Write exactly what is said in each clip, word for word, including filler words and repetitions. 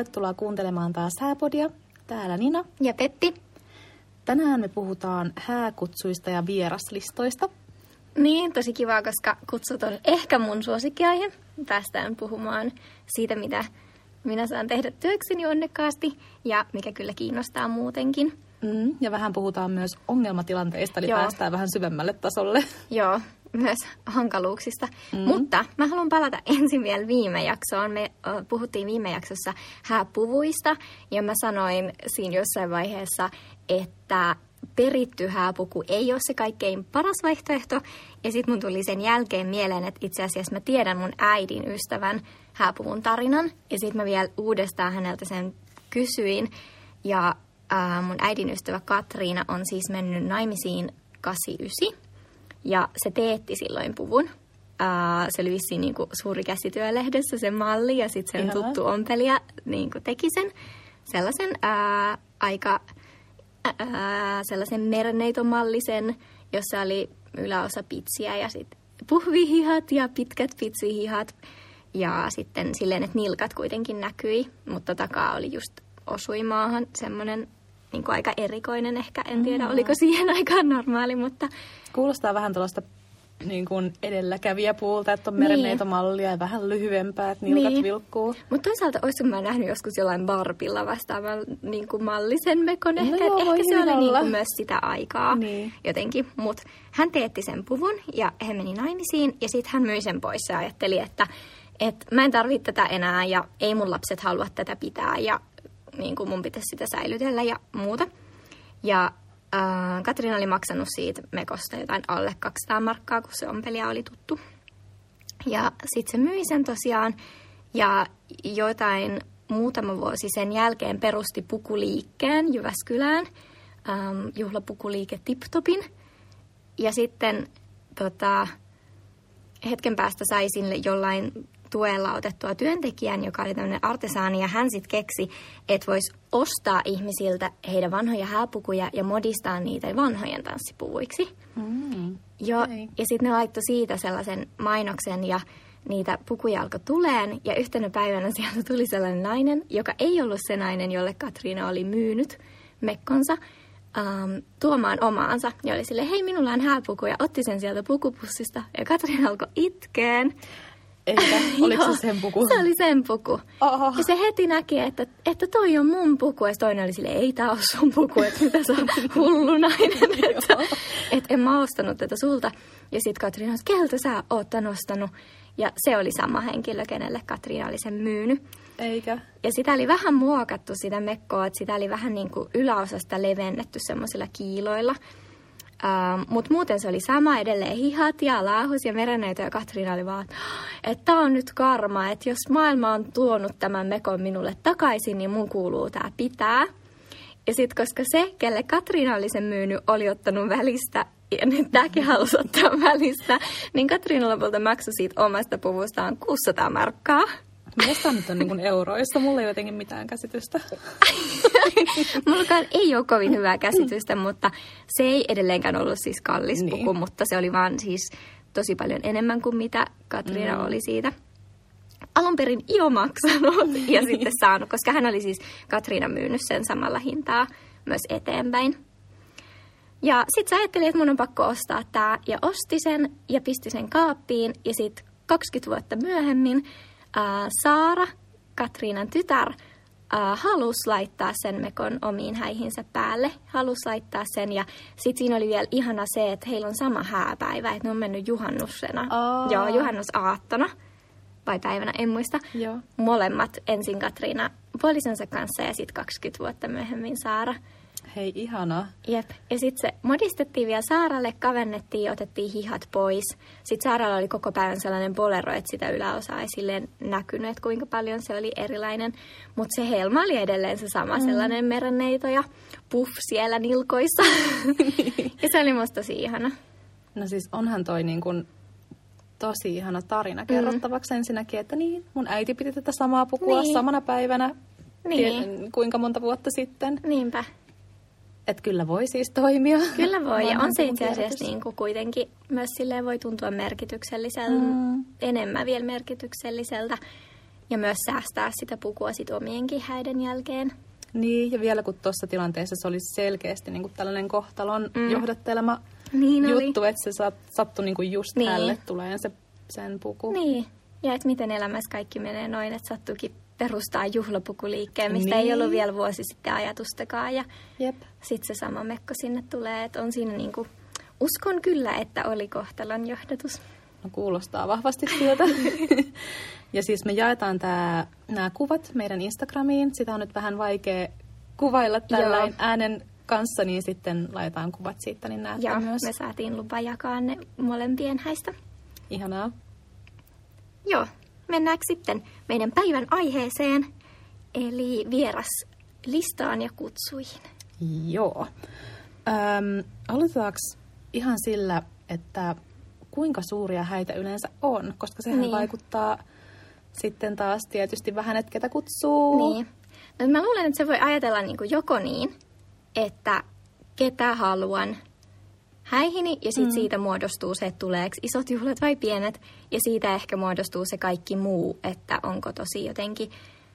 tervetuloa kuuntelemaan taas Hääpodia. Täällä Nina ja Peppi. Tänään me puhutaan hääkutsuista ja vieraslistoista. Niin, tosi kivaa, koska kutsut on ehkä mun suosikkiaihe. Päästään puhumaan siitä, mitä minä saan tehdä työkseni onnekkaasti ja mikä kyllä kiinnostaa muutenkin. Mm, ja vähän puhutaan myös ongelmatilanteista, eli Joo. päästään vähän syvemmälle tasolle. Joo, myös hankaluuksista. Mm. Mutta mä haluan palata ensin vielä viime jaksoon. Me uh, puhuttiin viime jaksossa hääpuvuista ja mä sanoin siinä jossain vaiheessa, että peritty hääpuku ei ole se kaikkein paras vaihtoehto. Ja sitten mun tuli sen jälkeen mieleen, että itse asiassa mä tiedän mun äidin ystävän hääpuvun tarinan. Ja sitten mä vielä uudestaan häneltä sen kysyin. Ja äh, mun äidin ystävä Katriina on siis mennyt naimisiin kahdeksankymmentäyhdeksän. Ja se teetti silloin puvun. Uh, se oli vissiin niin kuin suuri käsityölehdessä se malli ja sitten sen Ihanaa. tuttu ompelija niin kuin teki sen sellaisen uh, aika uh, sellaisen merneito-mallisen, jossa oli yläosa pitsiä ja sitten puhvihihat ja pitkät pitsihihat. Ja sitten silleen, että nilkat kuitenkin näkyi, mutta takaa oli just osui maahan semmoinen niin kuin aika erikoinen ehkä. En tiedä, mm. oliko siihen aikaan normaali, mutta Kuulostaa vähän tuollaista niin kuin edelläkävijäpuulta, että on merenneitomallia ja vähän lyhyempää, että nilkat Niin. vilkkuu. Mutta toisaalta olisin mä nähnyt joskus jollain Barbilla vastaavan niin kuin mallisen mekon. Ehkä, No joo, et voi ehkä se hyvin oli niin olla. kuin myös sitä aikaa Niin. jotenkin. Mutta hän teetti sen puvun ja he meni naimisiin ja sitten hän myi sen pois ja ajatteli, että et mä en tarvitse tätä enää ja ei mun lapset halua tätä pitää ja niin kuin mun pitäisi sitä säilytellä ja muuta. Ja äh, Katriina oli maksanut siitä mekosta jotain alle kaksisataa markkaa, kun se ompelija oli tuttu. Ja sitten se myi sen tosiaan ja jotain muutama vuosi sen jälkeen perusti pukuliikkeen Jyväskylään, ähm, juhlapukuliike Tiptopin. Ja sitten tota, hetken päästä sai sille jollain tuella otettua työntekijän, joka oli tämmöinen artesaani, ja hän sitten keksi, että voisi ostaa ihmisiltä heidän vanhoja hääpukuja ja modistaa niitä vanhojen tanssipuvuiksi. Mm. Joo, Okay. ja sitten ne laittoi siitä sellaisen mainoksen, ja niitä pukuja alkoi tuleen, ja yhtenä päivänä sieltä tuli sellainen nainen, joka ei ollut se nainen, jolle Katriina oli myynyt mekkonsa, um, tuomaan omaansa. Ja oli silleen, hei, minulla on hääpuku, ja otti sen sieltä pukupussista, ja Katriina alkoi itkeen. Eikä, oliko Joo, se sen puku? Se oli sen puku. Oho. Ja se heti näki, että, että toi on mun puku. Ja toinen oli silleen, ei tää ole sun puku, että mitä sä oot hullu nainen. että, että en mä ostanut tätä sulta. Ja sit Katriina sanoi, keltä sä oot tän ostanut. Ja se oli sama henkilö, kenelle Katriina oli sen myynyt. Eikä. Ja sitä oli vähän muokattu sitä mekkoa, että sitä oli vähän niin kuin yläosasta levennetty semmoisilla kiiloilla. Uh, Mutta muuten se oli sama, edelleen hihat ja laahus ja merenneito, ja Katriina oli vaan, että tämä on nyt karma, että jos maailma on tuonut tämän mekon minulle takaisin, niin mun kuuluu tämä pitää. Ja sitten koska se, kelle Katriina oli sen myynyt, oli ottanut välistä, ja nyt tämäkin halusi ottaa välistä, niin Katriina lopulta maksoi siitä omasta puvustaan kuusisataa markkaa. Mitä tämä nyt on niin kuin euroissa? Mulla ei ole jotenkin mitään käsitystä. Mullakaan ei ole kovin hyvää käsitystä, mutta se ei edelleenkään ollut siis kallis Niin. puku, mutta se oli vaan siis tosi paljon enemmän kuin mitä Katriina Mm. oli siitä alun perin jo maksanut ja sitten saanut, koska hän oli siis Katriina myynyt sen samalla hintaa myös eteenpäin. Ja sitten se ajatteli, että mun on pakko ostaa tämä ja osti sen ja pisti sen kaappiin ja sitten kaksikymmentä vuotta myöhemmin ää, Saara, Katriinan tytär, Uh, halusi laittaa sen mekon omiin häihinsä päälle, halusi laittaa sen ja sitten siinä oli vielä ihana se, että heillä on sama hääpäivä, että ne on mennyt juhannuksena, Aa. joo, juhannusaattona vai päivänä, en muista, Joo. molemmat ensin Katriina puolisonsa kanssa ja sitten kaksikymmentä vuotta myöhemmin Saara. Hei, ihanaa. Jep. Ja sitten se modistettiin vielä Saaralle, kavennettiin, otettiin hihat pois. Sitten Saaralla oli koko päivän sellainen bolero, että sitä yläosaa ei silleen näkynyt, että kuinka paljon se oli erilainen. Mutta se helma oli edelleen se sama, mm. sellainen merenneito ja puff siellä nilkoissa. Ja se oli musta tosi ihana. No siis onhan toi niin kuin tosi ihana tarina kerrottavaksi mm. ensinnäkin, että niin, mun äiti piti tätä samaa pukua Niin. samana päivänä, Niin. tie- kuinka monta vuotta sitten. Niinpä. Että kyllä voi siis toimia. Kyllä voi, ja Vanhan on se puvun itse asiassa kierrätys. niin kuin kuitenkin myös silleen voi tuntua merkitykselliseltä, Mm. enemmän vielä merkitykselliseltä. ja myös säästää sitä pukua sit omienkin häiden jälkeen. Niin, ja vielä kun tuossa tilanteessa se oli selkeästi niin kuin tällainen kohtalon mm. johdattelema niin juttu, oli. Että se sattui niin kuin just niin. Hälle tulee se, sen puku. Niin, ja että miten elämässä kaikki menee noin, että sattuikin perustaa juhlapukuliikkeen, mistä niin. ei ollut vielä vuosi sitten ajatustakaan. Ja sitten se sama mekko sinne tulee, että on siinä niin kuin, uskon kyllä, että oli kohtalon johdatus. No kuulostaa vahvasti siltä. Ja siis me jaetaan tää, nämä kuvat meidän Instagramiin. Sitä on nyt vähän vaikea kuvailla tällainen äänen kanssa, niin sitten laitetaan kuvat siitä, niin näette Joo, myös. me saatiin lupa jakaa ne molempien häistä. Ihanaa. Joo, mennäänkö sitten meidän päivän aiheeseen, eli vieraslistaan ja kutsuihin. Joo. Öm, aloitetaanko ihan sillä, että kuinka suuria häitä yleensä on, koska sehän niin. vaikuttaa sitten taas tietysti vähän, että ketä kutsuu. Niin. No, mä luulen, että se voi ajatella niin kuin joko niin, että ketä haluan häihini, ja sitten mm. siitä muodostuu se, että tuleeko isot juhlat vai pienet, ja siitä ehkä muodostuu se kaikki muu, että onko tosi jotenkin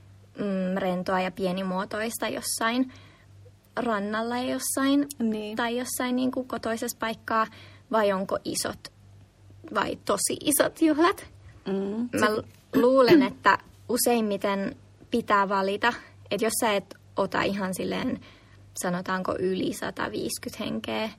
mm, rentoa ja pienimuotoista jossain rannalla ja jossain, niin. tai jossain niin kuin kotoisessa paikkaa, vai onko isot vai tosi isot juhlat. Mm. Mä luulen, että useimmiten pitää valita, että jos sä et ota ihan silleen, sanotaanko yli sata viisikymmentä henkeä,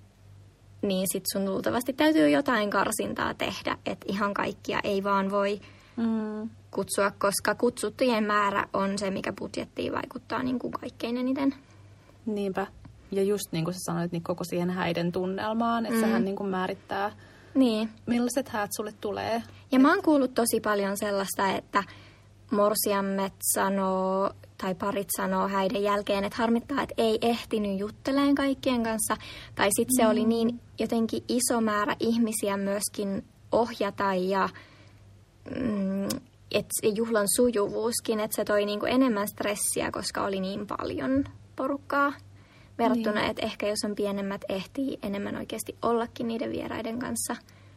niin sit sun luultavasti täytyy jotain karsintaa tehdä, että ihan kaikkia ei vaan voi mm. kutsua, koska kutsuttujen määrä on se, mikä budjettiin vaikuttaa niin kuin kaikkein eniten. Niinpä. Ja just niin kuin sä sanoit, niin koko siihen häiden tunnelmaan, että mm. sehän niin kuin määrittää, niin. millaiset häät sulle tulee. Ja mä oon kuullut tosi paljon sellaista, että morsiammet sanoo, tai parit sanoo häiden jälkeen, että harmittaa, että ei ehtinyt jutteleen kaikkien kanssa. Tai sitten se mm. oli niin jotenkin iso määrä ihmisiä myöskin ohjata ja mm, että se juhlan sujuvuuskin, että se toi niinku enemmän stressiä, koska oli niin paljon porukkaa. Verrattuna, niin. että ehkä jos on pienemmät, ehtii enemmän oikeasti ollakin niiden vieraiden kanssa.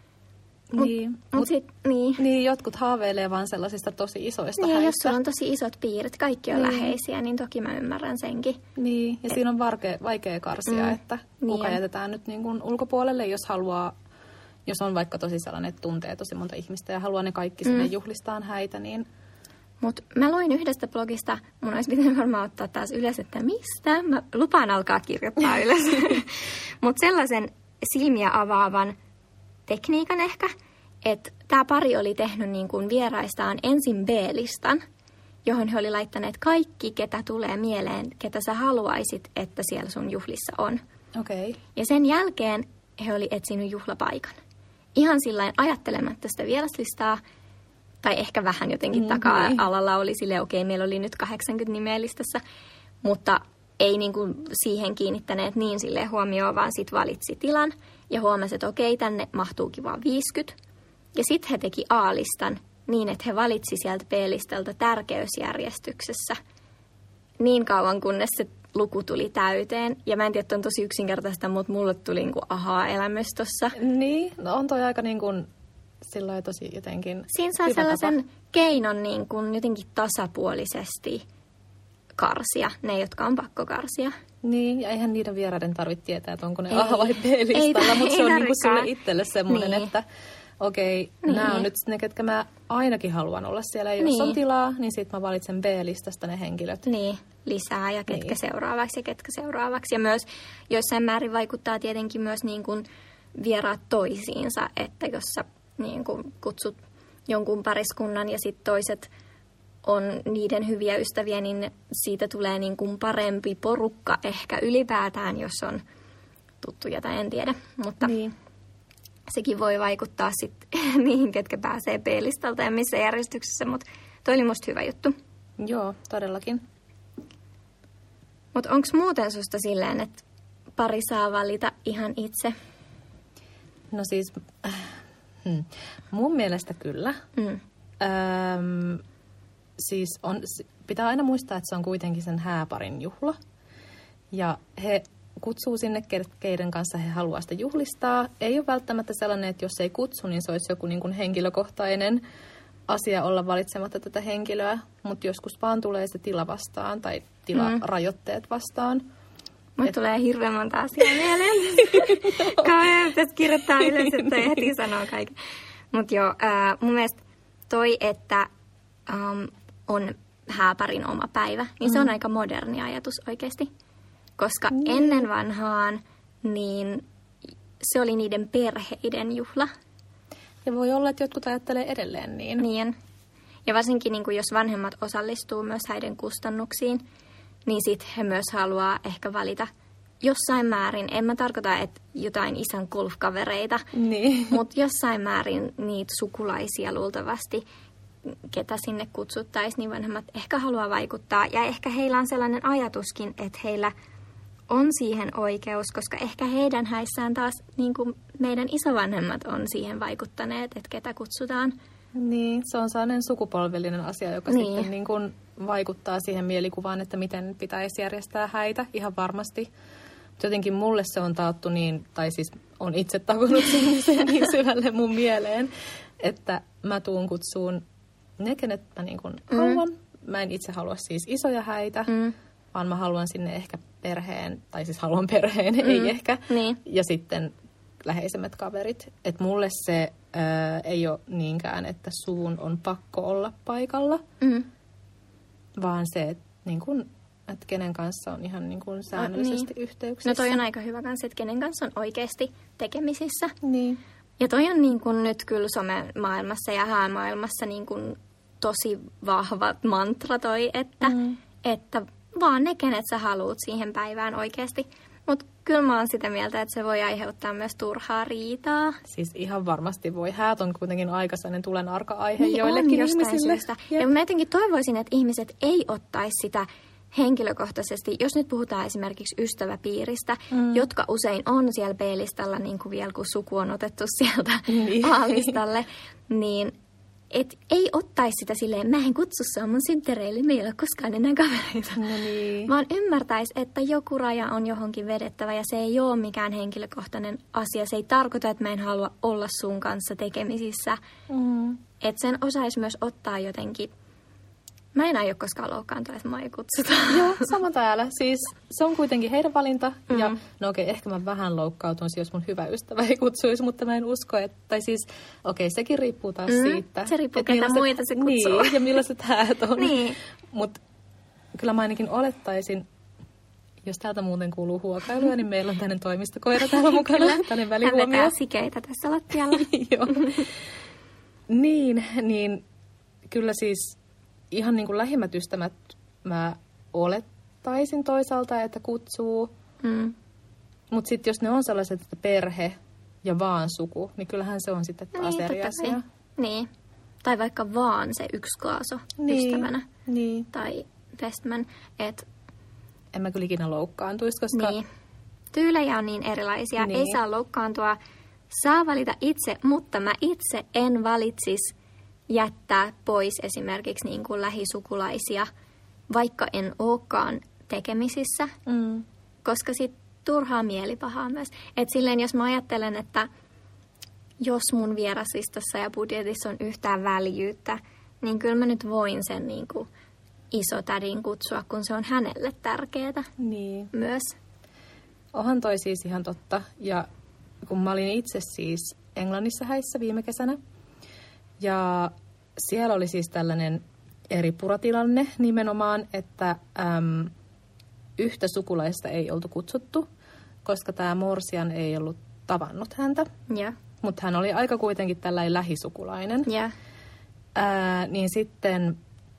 Mut, niin, mut, mut sit, niin. niin, jotkut haaveilee vaan sellaisista tosi isoista niin, häistä. Jos sulla on tosi isot piirit, kaikki on niin. läheisiä, niin toki mä ymmärrän senkin. Niin, ja Et, siinä on varke, vaikea karsia, mm, että kuka niin. jätetään nyt niin kuin ulkopuolelle, jos haluaa, jos on vaikka tosi sellainen, että tuntee tosi monta ihmistä ja haluaa ne kaikki sinne mm. juhlistaan häitä, niin... Mutta mä luin yhdestä blogista, mun olisi pitänyt varmaan ottaa taas ylös, että mistä? Mä lupaan alkaa kirjoittaa ylös. Mutta sellaisen silmiä avaavan tekniikan ehkä, että tämä pari oli tehnyt niin kuin vieraistaan ensin B-listan, johon he oli laittaneet kaikki, ketä tulee mieleen, ketä sä haluaisit, että siellä sun juhlissa on. Okay. Ja sen jälkeen he oli etsinyt juhlapaikan. Ihan sillain ajattelematta sitä vieraslistaa, tai ehkä vähän jotenkin mm-hmm. taka-alalla oli silleen, okei, okay, meillä oli nyt kahdeksankymmentä nimeä listassa, mutta ei niin kuin siihen kiinnittäneet niin silleen huomioon, vaan sitten valitsi tilan ja huomasi, että okei, okay, tänne mahtuukin vaan viisikymmentä. Ja sitten he teki A-listan niin, että he valitsi sieltä B-listalta tärkeysjärjestyksessä niin kauan, kunnes se luku tuli täyteen. Ja mä en tiedä, että on tosi yksinkertaista, mutta mulle tuli niin kuin ahaa-elämys tossa. Niin, no on toi aika niin kuin... Sillä tosi jotenkin siinä saa sellaisen tapa. Keinon niin kuin jotenkin tasapuolisesti karsia, ne jotka on pakko karsia. Niin, ja eihän niiden vieraiden tarvitse tietää, että onko ne A- vai B-listalla, mutta se on niin kuin sulle itselle semmoinen, niin. että okei, okay, niin. nämä on nyt ne, ketkä mä ainakin haluan olla siellä. Jos niin. on tilaa, niin sitten mä valitsen B-listasta ne henkilöt. Niin, lisää ja ketkä niin. seuraavaksi ja ketkä seuraavaksi. Ja myös joissain määrin vaikuttaa tietenkin myös niin kuin vieraat toisiinsa, että jos sä niin kun kutsut jonkun pariskunnan ja sitten toiset on niiden hyviä ystäviä, niin siitä tulee niin kuin parempi porukka ehkä ylipäätään, jos on tuttuja tai en tiedä. Mutta niin. sekin voi vaikuttaa sitten niihin, ketkä pääsee B-listalta ja missä järjestyksessä, mutta toi oli musta hyvä juttu. Joo, todellakin. Mutta onko muuten susta silleen, että pari saa valita ihan itse? No siis... Hmm. Mun mielestä kyllä. Mm. Öm, siis on, pitää aina muistaa, että se on kuitenkin sen hääparin juhla. Ja he kutsuu sinne, keiden kanssa he haluaa sitä juhlistaa. Ei ole välttämättä sellainen, että jos ei kutsu, niin se olisi joku niin kuin henkilökohtainen asia olla valitsematta tätä henkilöä, mutta joskus vaan tulee se tila vastaan tai tilarajoitteet vastaan. Mulle Et... tulee hirveän monta asiaa mieleen. Kauhean pitäisi kirjoittaa ylös, että heti sanoo kaiken. Mutta joo, äh, mun mielestä toi, että um, on hääparin oma päivä, niin mm. se on aika moderni ajatus oikeasti. Koska mm. ennen vanhaan, niin se oli niiden perheiden juhla. Ja voi olla, että jotkut ajattelee edelleen niin. Niin. Ja varsinkin niin kuin jos vanhemmat osallistuu myös häiden kustannuksiin, niin sitten he myös haluaa ehkä valita jossain määrin. En mä tarkoita, että jotain isän golfkavereita, niin. Mutta jossain määrin niitä sukulaisia luultavasti, ketä sinne kutsuttaisiin, niin vanhemmat ehkä haluaa vaikuttaa. Ja ehkä heillä on sellainen ajatuskin, että heillä on siihen oikeus, koska ehkä heidän häissään taas niin kuin meidän isovanhemmat on siihen vaikuttaneet, että ketä kutsutaan. Niin, se on sellainen sukupolvellinen asia, joka niin. sitten niin kuin vaikuttaa siihen mielikuvaan, että miten pitäisi järjestää häitä ihan varmasti. Jotenkin mulle se on taattu niin, tai siis on itse takonut sen niin syvälle mun mieleen, että mä tuun kutsuun ne, kenet mä niin kuin mm. haluan. Mä en itse halua siis isoja häitä, mm. vaan mä haluan sinne ehkä perheen, tai siis haluan perheen, mm. ei ehkä. Niin. Ja sitten läheisemmät kaverit. Että mulle se ää, ei ole niinkään, että suvun on pakko olla paikalla, mm. vaan se, että niin kun, että kenen kanssa on ihan niin kun säännöllisesti no, niin. yhteyksissä. No toi on aika hyvä kanssa, että kenen kanssa on oikeasti tekemisissä. Niin. Ja toi on niin kun nyt kyllä somemaailmassa ja häämaailmassa niin kun tosi vahva mantra toi, että, mm. että vaan ne, kenet sä haluut siihen päivään oikeasti. Mutta kyllä mä oon sitä mieltä, että se voi aiheuttaa myös turhaa riitaa. Siis ihan varmasti voi. Häät on kuitenkin aika sellainen tulen arka aihe niin joillekin on, ihmisille. Ja. ja mä jotenkin toivoisin, että ihmiset ei ottaisi sitä henkilökohtaisesti, jos nyt puhutaan esimerkiksi ystäväpiiristä, mm. jotka usein on siellä B-listalla, niin kuin vielä kun suku on otettu sieltä niin. A-listalle, niin et ei ottaisi sitä silleen, mä en kutsu sua mun synttäreille, me ei ole koskaan enää kavereita. No niin. Vaan ymmärtäisi, että joku raja on johonkin vedettävä ja se ei ole mikään henkilökohtainen asia. Se ei tarkoita, että mä en halua olla sun kanssa tekemisissä. Mm. Että sen osaisi myös ottaa jotenkin. Mä en aio koskaan loukkaantua, että mä ei kutsuta. Joo, sama täällä. Siis se on kuitenkin heidän valinta. Mm. Ja no okei, okay, ehkä mä vähän loukkautuisin, jos mun hyvä ystävä ei kutsuisi, mutta mä en usko, että... Tai siis, okei, okay, sekin riippuu taas mm. siitä. Se riippuu, ketä muita se kutsuu. Niin, ja millaiset häät on. Niin. Mutta kyllä mä ainakin olettaisin, jos täältä muuten kuuluu huokailuja, niin meillä on tämmöinen toimistokoira täällä mukana. Tällainen välihuomio. Hän vetää sikeitä tässä lattialla. Joo. Niin, niin kyllä siis... Ihan niin kuin lähimmät ystävät mä olettaisin toisaalta, että kutsuu. Mm. Mutta sitten jos ne on sellaiset, että perhe ja vaan suku, niin kyllähän se on sitten taas niin, eri asia. Niin. Tai vaikka vaan se yksi kaaso niin. ystävänä. Niin. Tai bestman. Et... En mä kyllä ikinä loukkaantuisi, koska... Niin. Tyylejä on niin erilaisia. Niin. Ei saa loukkaantua. Saa valita itse, mutta mä itse en valitsisi jättää pois esimerkiksi niin kuin lähisukulaisia, vaikka en olekaan tekemisissä, mm. koska sitten turhaa mielipahaa myös. Et silleen, jos mä ajattelen, että jos mun vieraslistassa ja budjetissa on yhtään väljyyttä, niin kyllä mä nyt voin sen niin kuin isotädin kutsua, kun se on hänelle tärkeää niin. myös. Onhan toi siis ihan totta. Ja kun mä olin itse siis Englannissa häissä viime kesänä, ja siellä oli siis tällainen eri puratilanne nimenomaan, että äm, yhtä sukulaista ei oltu kutsuttu, koska tämä morsian ei ollut tavannut häntä. Yeah. Mutta hän oli aika kuitenkin tällainen lähisukulainen. Yeah. Ää, niin sitten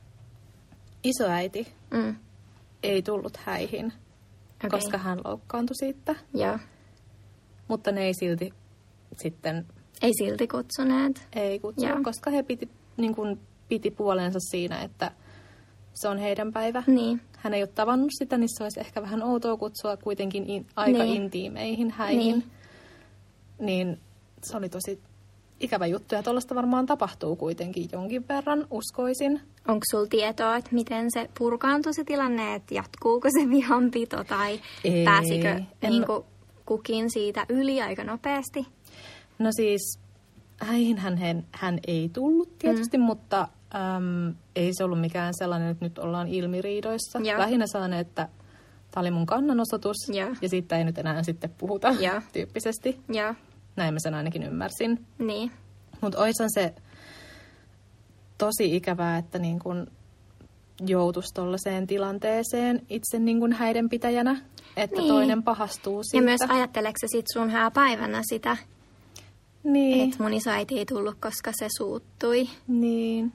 isoäiti mm. ei tullut häihin, okay. koska hän loukkaantui siitä. Yeah. Mutta ne ei silti sitten... Ei silti kutsuneet. Ei kutsu, yeah. koska he piti, niin kuin, piti puolensa siinä, että se on heidän päivä. Niin. Hän ei ole tavannut sitä, niin se olisi ehkä vähän outoa kutsua kuitenkin in, aika niin. intiimeihin häihin. Niin. niin se oli tosi ikävä juttu, ja tuollaista varmaan tapahtuu kuitenkin jonkin verran, uskoisin. Onko sulla tietoa, että miten se purkaantui se tilanne, että jatkuuko se vihanpito, tai ei. pääsikö niin kuin, kukin siitä yli aika nopeasti? No siis, häihin hän, hän ei tullut tietysti, mm. mutta äm, ei se ollut mikään sellainen, että nyt ollaan ilmiriidoissa. Ja. Lähinnä saaneet, että tämä oli mun kannanosoitus ja, ja siitä ei nyt enää sitten puhuta ja. tyyppisesti. Ja. Näin mä sen ainakin ymmärsin. Niin. Mutta oishan se tosi ikävää, että niin kun joutuisi tollaiseen tilanteeseen itse niin kun häidenpitäjänä, että niin. toinen pahastuu siitä. Ja myös ajatteleeko sä sit sun hääpäivänä sitä, niin. että mun isoäiti ei tullut, koska se suuttui. Niin,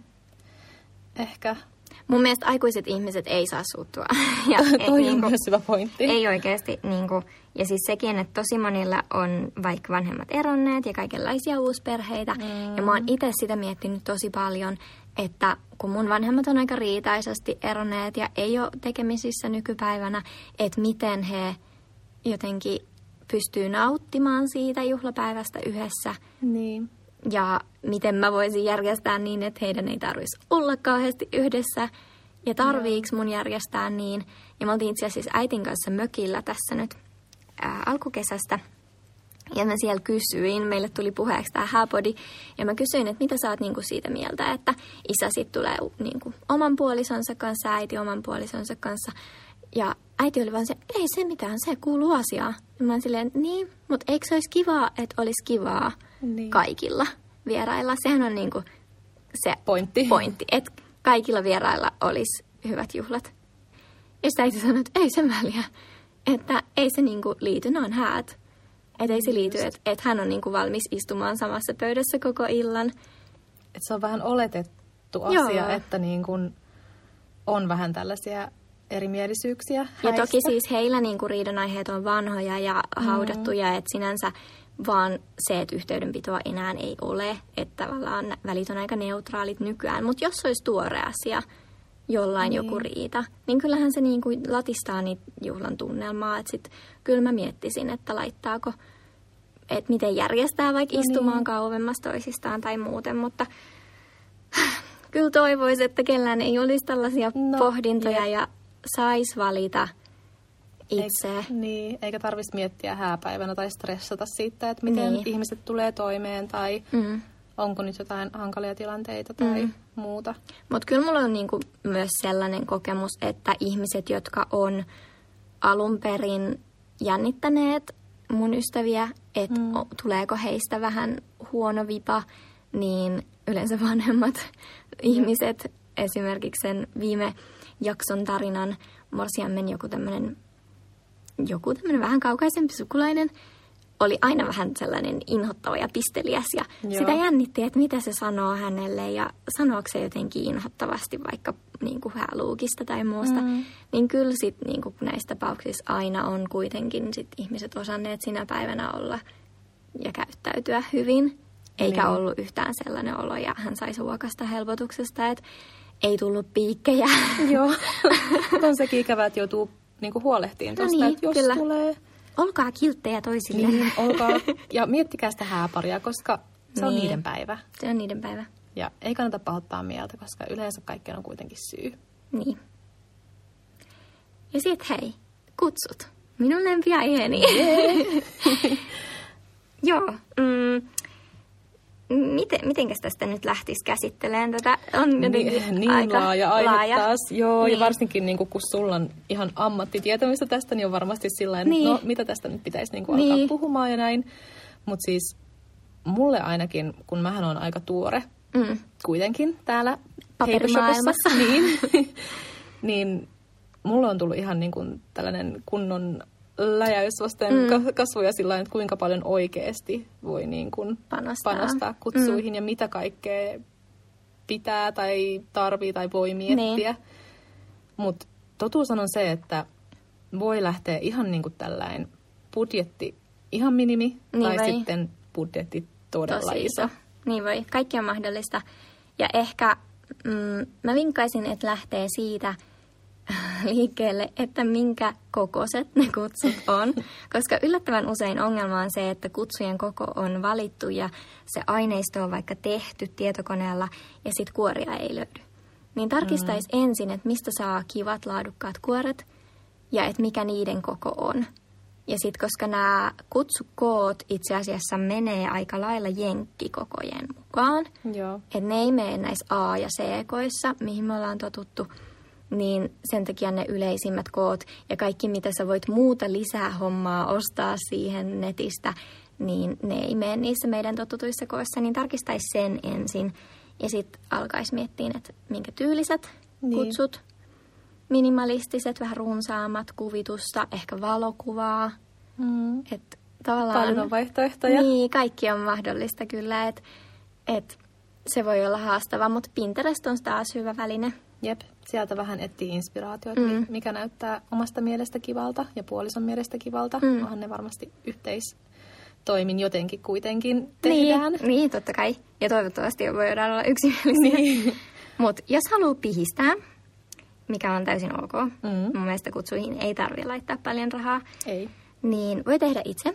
ehkä. Mun mielestä aikuiset ihmiset ei saa suuttua. Ja toi on niinku, myös hyvä pointti. Ei oikeasti. Niinku, ja siis sekin, että tosi monilla on vaikka vanhemmat eronneet ja kaikenlaisia uusperheitä. Mm. Ja mä oon itse sitä miettinyt tosi paljon, että kun mun vanhemmat on aika riitaisesti eronneet ja ei ole tekemisissä nykypäivänä, että miten he jotenkin pystyy nauttimaan siitä juhlapäivästä yhdessä. Niin. Ja miten mä voisin järjestää niin, että heidän ei tarvitsisi olla kauheasti yhdessä. Ja tarviiks mun järjestää niin. Ja me oltiin itse asiassa äitin kanssa mökillä tässä nyt ää, alkukesästä. Ja mä siellä kysyin, meille tuli puheeksi tää hääpodi. Ja mä kysyin, että mitä sä oot niinku siitä mieltä, että isä sit tulee niinku oman puolisonsa kanssa, äiti oman puolisonsa kanssa. Ja äiti oli vaan se, ei se mitään, se kuuluu asiaan. Ja mä oon silleen, niin, mutta eikö se olisi kivaa, että olisi kivaa niin. kaikilla vierailla? Sehän on niinku se pointti, pointti että kaikilla vierailla olisi hyvät juhlat. Ja sitten äiti sanoi, että ei se väliä, että ei se niinku liity, ne on häät. Että ei se liity, että et hän on niinku valmis istumaan samassa pöydässä koko illan. Että se on vähän oletettu asia, Joo. että niinku on vähän tällaisia erimielisyyksiä häistä. Ja toki siis heillä niinku riidanaiheet on vanhoja ja haudattuja, mm. että sinänsä vaan se, että yhteydenpitoa enää ei ole, että tavallaan välit on aika neutraalit nykyään. Mutta jos olisi tuore asia, jollain niin. joku riita, niin kyllähän se niinku latistaa niitä juhlan tunnelmaa. Että sit kyllä mä miettisin, että laittaako, että miten järjestää vaikka no istumaan niin. kauemmas toisistaan tai muuten, mutta kyllä toivoisi, että kellään ei olisi tällaisia no, pohdintoja je. ja saisi valita itse. Eik, niin, eikä tarvitsisi miettiä hääpäivänä tai stressata siitä, että miten niin. ihmiset tulee toimeen tai mm. onko nyt jotain hankalia tilanteita tai mm. muuta. Mutta kyllä mulla on niinku myös sellainen kokemus, että ihmiset, jotka on alun perin jännittäneet mun ystäviä, että mm. tuleeko heistä vähän huono vipa, niin yleensä vanhemmat mm. ihmiset, esimerkiksi sen viime jakson tarinan morsiammen joku tämmöinen joku tämmöinen vähän kaukaisempi sukulainen oli aina vähän sellainen inhottava ja pisteliäs ja Joo. sitä jännitti, että mitä se sanoo hänelle ja sanooko se jotenkin inhottavasti vaikka niin kuin hääluukista tai muusta. Mm. Niin kyllä sitten niin kuin näissä tapauksissa aina on kuitenkin sit ihmiset osanneet sinä päivänä olla ja käyttäytyä hyvin. Eikä niin. ollut yhtään sellainen olo ja hän sai huokasta helpotuksesta, että ei tullut piikkejä. Joo, on sekin ikävää, että joutuu niinku huolehtiin tuosta, no niin, että jos kyllä. tulee... Olkaa kilttejä toisille. Niin, olkaa. Ja miettikää sitä hääparia, koska se niin. on niiden päivä. Se on niiden päivä. Ja ei kannata pahoittaa mieltä, koska yleensä kaikkeen on kuitenkin syy. Niin. Ja sit hei, kutsut. Minun lempiaiheeni. Yeah. Joo. Mm. Miten, mitenkäs tästä nyt lähtisi käsittelemään tätä? On niin, niin aika laaja aihe laaja. taas. Joo, niin. Ja varsinkin niin kun sulla on ihan ammattitietämistä tästä, niin on varmasti sillä niin. no mitä tästä nyt pitäisi niin niin. alkaa puhumaan ja näin. Mutta siis mulle ainakin, kun mähän on aika tuore mm. kuitenkin täällä paperimaailmassa, niin, niin mulle on tullut ihan niin kuin tällainen kunnon läjäys vasten mm. kasvoja sillä tavalla, että kuinka paljon oikeasti voi niin kuin panostaa. panostaa kutsuihin mm. ja mitä kaikkea pitää tai tarvii tai voi miettiä. Niin. Mutta totuus on se, että voi lähteä ihan niin kuin tällainen budjetti ihan minimi niin tai voi. Sitten budjetti todella Tosi iso. iso. Niin voi. Kaikki on mahdollista. Ja ehkä mm, mä vinkkaisin, että lähtee siitä liikkeelle, että minkä kokoiset ne kutsut on. Koska yllättävän usein ongelma on se, että kutsujen koko on valittu ja se aineisto on vaikka tehty tietokoneella ja sitten kuoria ei löydy. Niin tarkistaisi mm. ensin, että mistä saa kivat laadukkaat kuoret ja että mikä niiden koko on. Ja sitten koska nämä kutsukoot itse asiassa menee aika lailla jenkkikokojen mukaan, että ne ei mene näissä A- ja C-koissa, mihin me ollaan totuttu, niin sen takia ne yleisimmät koot ja kaikki, mitä sä voit muuta lisää hommaa ostaa siihen netistä, niin ne ei mene niissä meidän totutuissa kooissa, niin tarkistaisi sen ensin. Ja sitten alkaisi miettiä, että minkä tyyliset niin. kutsut, minimalistiset, vähän runsaammat kuvitusta, ehkä valokuvaa. Mm. Että tavallaan, paljon on vaihtoehtoja. Niin, kaikki on mahdollista kyllä, että et se voi olla haastavaa, mutta Pinterest on taas hyvä väline. Jep, sieltä vähän etsii inspiraatioita, mm. mikä näyttää omasta mielestä kivalta ja puolison mielestä kivalta. Mm. Onhan ne varmasti yhteistoimin jotenkin kuitenkin tehdään. Niin, niin totta kai. Ja toivottavasti voidaan olla yksimielisiä. Niin. Mutta jos haluaa pihistää, mikä on täysin ok, mm. mun mielestä kutsuihin ei tarvitse laittaa paljon rahaa, ei. Niin voi tehdä itse.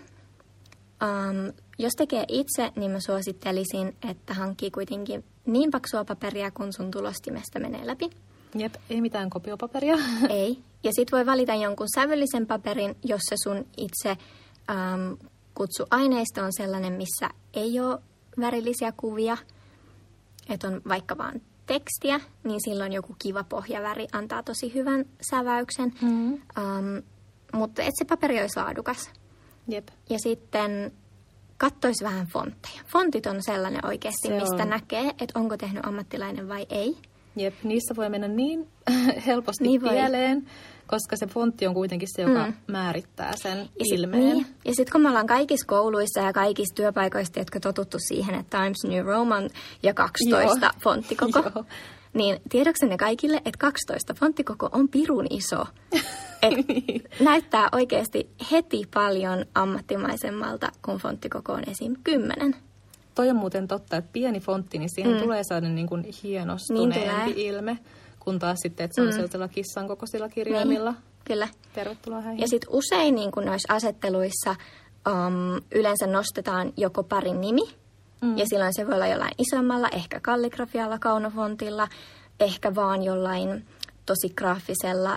Um, jos tekee itse, niin mä suosittelisin, että hankkii kuitenkin niin paksua paperia, kun sun tulostimesta menee läpi. Jep, ei mitään kopiopaperia. Ei. Ja sit voi valita jonkun sävyllisen paperin, jos se sun itse um, kutsuaineisto on sellainen, missä ei ole värillisiä kuvia, että on vaikka vaan tekstiä, niin silloin joku kiva pohjaväri antaa tosi hyvän säväyksen. Mm-hmm. Um, mutta et se paperi olisi laadukas. Jep. Ja sitten kattoisi vähän fontteja. Fontit on sellainen oikeasti, se mistä on. Näkee, että onko tehnyt ammattilainen vai ei. Jep, niissä voi mennä niin helposti niin pieleen, koska se fontti on kuitenkin se, joka mm. määrittää sen ja sit, ilmeen. Niin. Ja sitten kun me ollaan kaikissa kouluissa ja kaikissa työpaikoissa, jotka totuttu siihen, että Times New Roman ja kaksitoista Joo. fonttikoko, Joo. niin tiedoksenne kaikille, että kaksitoista fonttikoko on pirun iso. Et niin. Näyttää oikeasti heti paljon ammattimaisemmalta, kun fonttikoko on esim. kymmenen. Toi on muuten totta, että pieni fontti, niin siihen mm. tulee sellainen niin kuin hienostuneempi niin ilme, kun taas sitten, että se on mm. sellaisella kissan kokoisilla kirjaimilla. Niin, kyllä. Tervetuloa häihin. Ja sitten usein niin kuin noissa asetteluissa um, yleensä nostetaan joko parin nimi, mm. ja silloin se voi olla jollain isommalla, ehkä kalligrafialla, kaunofontilla, ehkä vaan jollain tosi graafisella,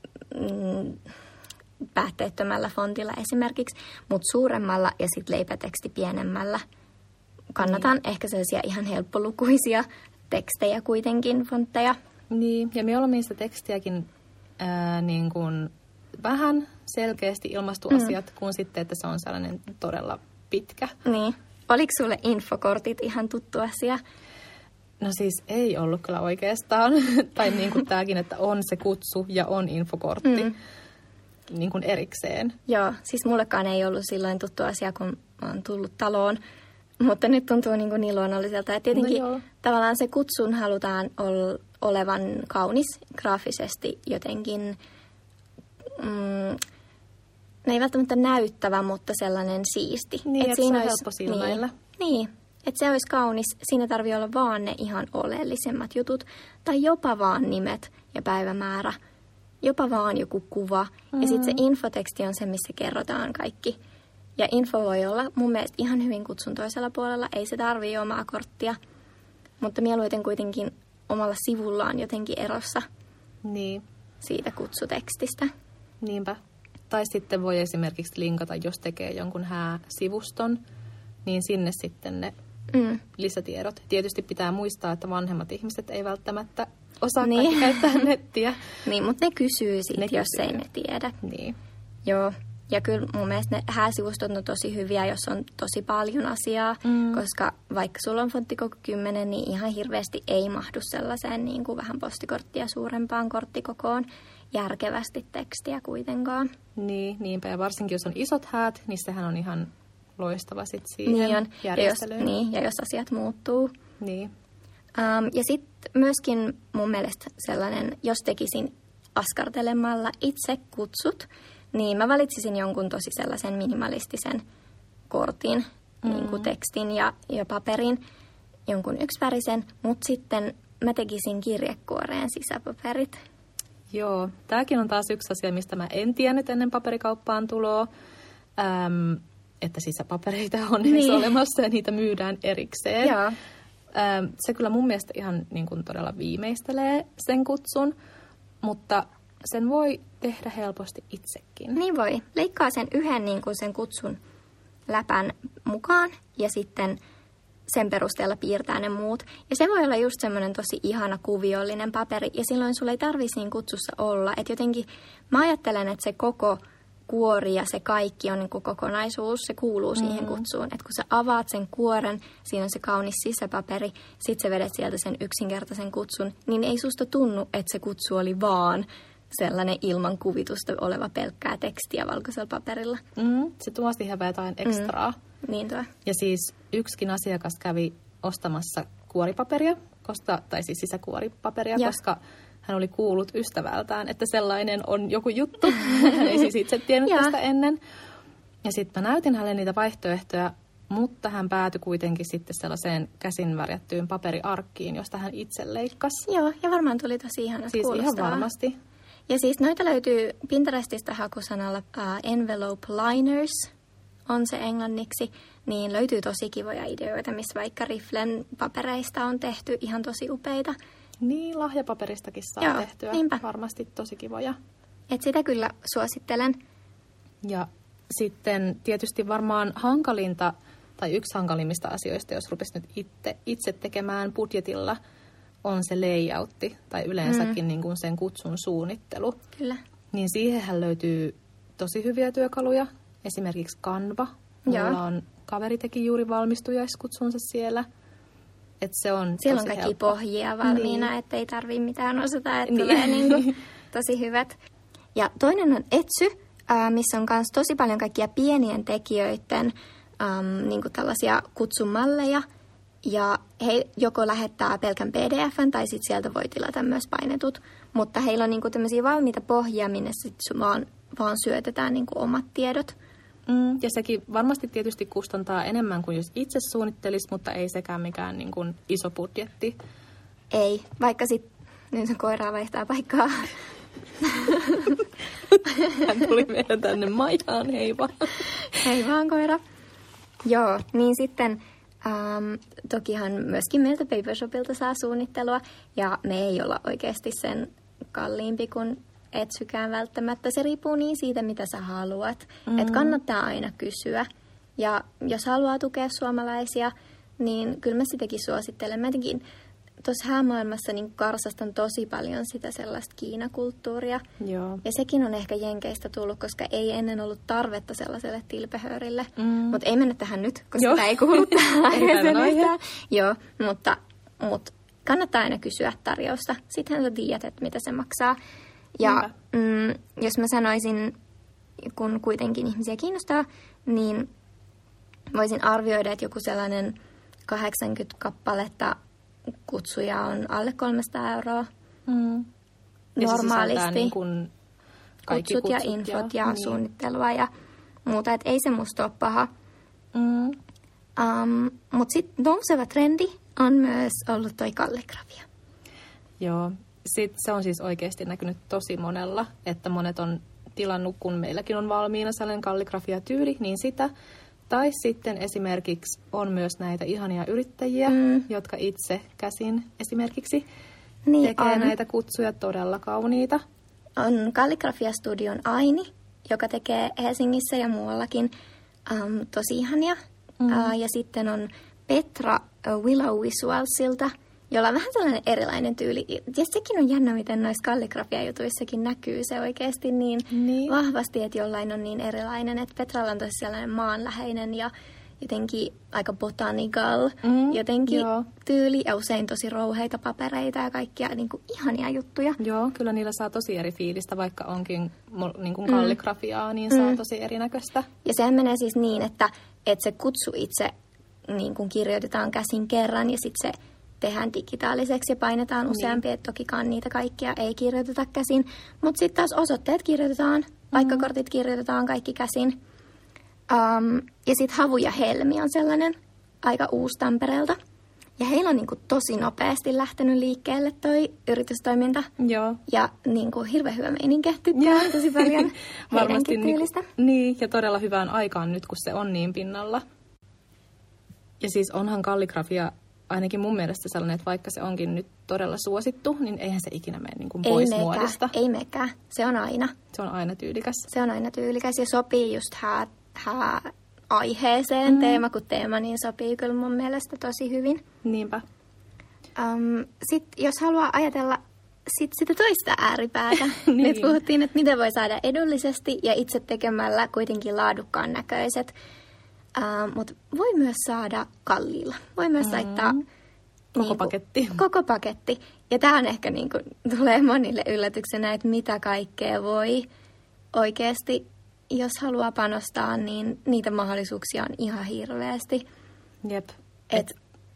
mm, päätteettömällä fontilla esimerkiksi, mutta suuremmalla ja sitten leipäteksti pienemmällä. Kannatan niin. Ehkä sellaisia ihan helppolukuisia tekstejä kuitenkin, fontteja. Niin, ja mieluummin sitä tekstiäkin ää, niin kuin vähän selkeästi ilmastu mm. asiat, kuin sitten, että se on sellainen todella pitkä. Niin. Oliko sulle infokortit ihan tuttu asia? No siis ei ollut kyllä oikeastaan. Tai niin kuin tämäkin, että on se kutsu ja on infokortti mm. niin kuin erikseen. Joo, siis mullekaan ei ollut silloin tuttu asia, kun olen tullut taloon. Mutta nyt tuntuu niin, kuin niin luonnolliselta. Ja tietenkin no tavallaan se kutsun halutaan ol, olevan kaunis graafisesti jotenkin, mm, ne ei välttämättä näyttävä, mutta sellainen siisti. Niin, että se on helppo silmäillä. Niin, niin, että se olisi kaunis. Siinä tarvii olla vaan ne ihan oleellisemmat jutut. Tai jopa vaan nimet ja päivämäärä. Jopa vaan joku kuva. Mm-hmm. Ja sitten se infoteksti on se, missä kerrotaan kaikki. Ja info voi olla mun mielestä ihan hyvin kutsun toisella puolella. Ei se tarvitse omaa korttia, mutta mieluiten kuitenkin omalla sivullaan jotenkin erossa niin. siitä kutsutekstistä. Niinpä. Tai sitten voi esimerkiksi linkata, jos tekee jonkun hääsivuston, niin sinne sitten ne mm. lisätiedot. Tietysti pitää muistaa, että vanhemmat ihmiset ei välttämättä osaa niin. käyttää nettiä. Niin, mutta ne kysyy sitten, jos kysyy. Ei ne tiedä. Niin. Joo. Ja kyllä mun mielestä ne hääsivustot on tosi hyviä, jos on tosi paljon asiaa, mm. koska vaikka sulla on fonttikoko kymmenen, niin ihan hirveästi ei mahdu sellaiseen niin kuin vähän postikorttia suurempaan korttikokoon järkevästi tekstiä kuitenkaan. Niin, niinpä. Ja varsinkin jos on isot häät, niin sehän on ihan loistava sit siihen niin on. järjestelyyn. Ja jos, niin, ja jos asiat muuttuu. Niin. Um, ja sitten myöskin mun mielestä sellainen, jos tekisin askartelemalla itse kutsut, niin mä valitsisin jonkun tosi sellaisen minimalistisen kortin, mm. niin kuin tekstin ja, ja paperin, jonkun yksivärisen, mutta sitten mä tekisin kirjekuoreen sisäpaperit. Joo, tämäkin on taas yksi asia, mistä mä en tiennyt ennen paperikauppaan tuloa, äm, että sisäpapereita on niin. edes olemassa ja niitä myydään erikseen. Joo. Äm, se kyllä mun mielestä ihan niin kuin todella viimeistelee sen kutsun, mutta sen voi tehdä helposti itsekin. Niin voi. Leikkaa sen yhden niin kuin sen kutsun läpän mukaan ja sitten sen perusteella piirtää ne muut. Ja se voi olla just semmoinen tosi ihana kuviollinen paperi. Ja silloin sulla ei tarvitse siinä kutsussa olla. Että jotenkin mä ajattelen, että se koko kuori ja se kaikki on niin kuin kokonaisuus. Se kuuluu siihen mm-hmm. kutsuun. Että kun sä avaat sen kuoren, siinä on se kaunis sisäpaperi, sit sä vedet sieltä sen yksinkertaisen kutsun, niin ei susta tunnu, että se kutsu oli vaan sellainen ilman kuvitusta oleva pelkkää tekstiä valkoisella paperilla. Mm, se tuo siihen vielä jotain ekstraa. Mm, niin tuo. Ja siis yksikin asiakas kävi ostamassa kuoripaperia, koska, tai siis sisäkuoripaperia, ja. koska hän oli kuullut ystävältään, että sellainen on joku juttu. Hän ei siis itse tiennyt tästä ennen. Ja sitten mä näytin hänelle niitä vaihtoehtoja, mutta hän päätyi kuitenkin sitten sellaiseen käsin värjättyyn paperiarkkiin, josta hän itse leikkasi. Joo, ja varmaan tuli tosi ihana siis kuulostaa. Ihan varmasti. Ja siis noita löytyy Pinterestistä hakusanalla uh, envelope liners, on se englanniksi, niin löytyy tosi kivoja ideoita, missä vaikka riflen papereista on tehty ihan tosi upeita. Niin, lahjapaperistakin saa Joo, tehtyä. Niinpä. Varmasti tosi kivoja. Et sitä kyllä suosittelen. Ja sitten tietysti varmaan hankalinta, tai yksi hankalimmista asioista, jos rupesi nyt itse, itse tekemään budjetilla, on se layoutti, tai yleensäkin mm. niin kuin sen kutsun suunnittelu. Kyllä. Niin siihenhän löytyy tosi hyviä työkaluja. Esimerkiksi Canva. Mulla on, kaveri teki juuri valmistujaiskutsunsa siellä. Et se on siellä on tosi kaikki helppo. pohjia valmiina, niin. ettei tarvitse mitään osata, että niin. tulee niin kuin tosi hyvät. Ja toinen on Etsy, äh, missä on myös tosi paljon kaikkia pienien tekijöiden ähm, niin kuin tällaisia kutsumalleja. Ja he joko lähettää pelkän P D F:n tai sitten sieltä voi tilata myös painetut. Mutta heillä on niinku tämmöisiä valmiita pohjia, minne sitten vaan, vaan syötetään niinku omat tiedot. Mm, ja sekin varmasti tietysti kustantaa enemmän kuin jos itse suunnittelisi, mutta ei sekään mikään niinku iso budjetti. Ei, vaikka sitten nyt se koiraa vaihtaa paikkaa. Hän tuli meidän tänne majaan, hei vaan. Hei vaan koira. Joo, niin sitten... Um, tokihan myöskin meiltä Papershopilta saa suunnittelua, ja me ei olla oikeasti sen kalliimpi kuin Etsykään välttämättä. Se riippuu niin siitä, mitä sä haluat. Mm-hmm. Että kannattaa aina kysyä. Ja jos haluaa tukea suomalaisia, niin kyllä mä sitäkin suosittelen. Mä jotenkin tuossa häämaailmassa niin karsastan tosi paljon sitä sellaista Kiinakulttuuria. Joo. Ja sekin on ehkä Jenkeistä tullut, koska ei ennen ollut tarvetta sellaiselle tilpehöörille. Mm. Mutta ei mennä tähän nyt, koska Joo. tämä ei kuulu tähän aiheeseen. Joo, mutta, mutta kannattaa aina kysyä tarjousta. Sittenhän sä tiedät, että mitä se maksaa. Ja mm, jos mä sanoisin, kun kuitenkin ihmisiä kiinnostaa, niin voisin arvioida, että joku sellainen kahdeksankymmentä kappaletta kutsuja on alle kolmesataa euroa. Mm. Normaalisti. Niin kuin kaikki kutsut, kutsut ja infot ja, ja ja niin. suunnittelua ja muuta. Et ei se musta ole paha. Mm. Um, Mutta sitten nouseva trendi on myös ollut toi kalligrafia. Joo. Sitten se on siis oikeasti näkynyt tosi monella, että monet on tilannut, kun meilläkin on valmiina sellainen kalligrafia-tyyli, niin sitä. Tai sitten esimerkiksi on myös näitä ihania yrittäjiä, mm. jotka itse käsin esimerkiksi niin tekee on. näitä kutsuja todella kauniita. On Kalligrafia-studion Aini, joka tekee Helsingissä ja muuallakin um, tosi ihania. Mm. Uh, ja sitten on Petra uh, Willow Visualsilta, jolla on vähän sellainen erilainen tyyli. Ja sekin on jännä, miten noissa kalligrafia-jutuissakin näkyy se oikeasti niin, niin vahvasti, että jollain on niin erilainen. Että Petralla on tosi sellainen maanläheinen ja jotenkin aika botanical mm, jotenkin joo. tyyli. Ja usein tosi rouheita papereita ja kaikkia niin kuin ihania juttuja. Joo, kyllä niillä saa tosi eri fiilistä, vaikka onkin niin kuin kalligrafiaa, niin saa mm. tosi erinäköistä. Ja sehän menee siis niin, että, että se kutsu itse niin kuin kirjoitetaan käsin kerran ja sitten se tehdään digitaaliseksi ja painetaan useampia. Niin. Tokikaan niitä kaikkia ei kirjoiteta käsin. Mutta sitten taas osoitteet kirjoitetaan, paikkakortit kirjoitetaan kaikki käsin. Um, ja sitten Havu ja Helmi on sellainen aika uusi Tampereelta. Ja heillä on niinku tosi nopeasti lähtenyt liikkeelle toi yritystoiminta. Joo. Ja niinku hirveän hyvä meininki. Tykkään tosi paljon heidänkin tyylistä. Niinku, niin, ja todella hyvään aikaan nyt, kun se on niin pinnalla. Ja siis onhan kalligrafia ainakin mun mielestä sellainen, että vaikka se onkin nyt todella suosittu, niin eihän se ikinä mene niin kuin pois ei muodista. Ei mekään. Se on aina. Se on aina tyylikäs. Se on aina tyylikäs ja sopii just hää, hää aiheeseen. Mm. Teema kuin teema, niin sopii kyllä mun mielestä tosi hyvin. Niinpä. Um, Sitten jos haluaa ajatella sit sitä toista ääripäätä, niin. Nyt puhuttiin, että miten voi saada edullisesti ja itse tekemällä kuitenkin laadukkaan näköiset. Uh, Mutta voi myös saada kalliilla. Voi myös mm. laittaa koko niinku, paketti. Koko paketti. Ja tämä on ehkä niinku, tulee monille yllätyksenä, että mitä kaikkea voi oikeasti, jos haluaa panostaa, niin niitä mahdollisuuksia on ihan hirveästi. Jep. Et,